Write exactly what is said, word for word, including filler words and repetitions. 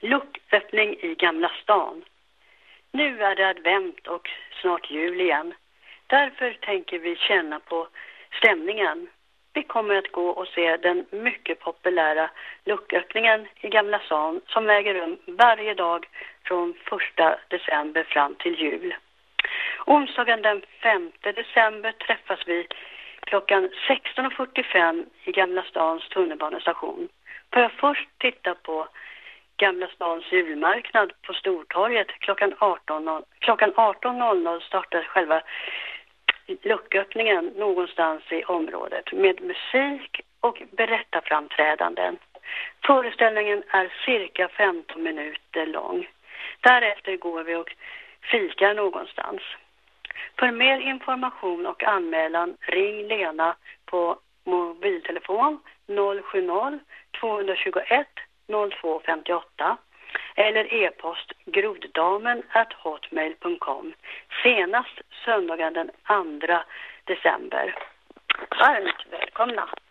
lucköppning i Gamla stan. Nu är det advent och snart jul igen. Därför tänker vi känna på stämningen. Vi kommer att gå och se den mycket populära lucköppningen i Gamla stan som äger rum varje dag från första december fram till jul. Onsdagen den femte december träffas vi klockan sexton fyrtiofem i Gamla stans tunnelbanestation. Får jag först titta på Gamla stans julmarknad på Stortorget klockan arton. Klockan arton noll noll startar själva lucköppningen någonstans i området med musik och berättarframträdanden. Föreställningen är cirka femton minuter lång. Därefter går vi och fikar någonstans. För mer information och anmälan ring Lena på mobiltelefon noll sju noll två två ett noll två fem åtta eller e-post groddamen at hotmail punkt com senast söndagen den andra december. Varmt välkomna!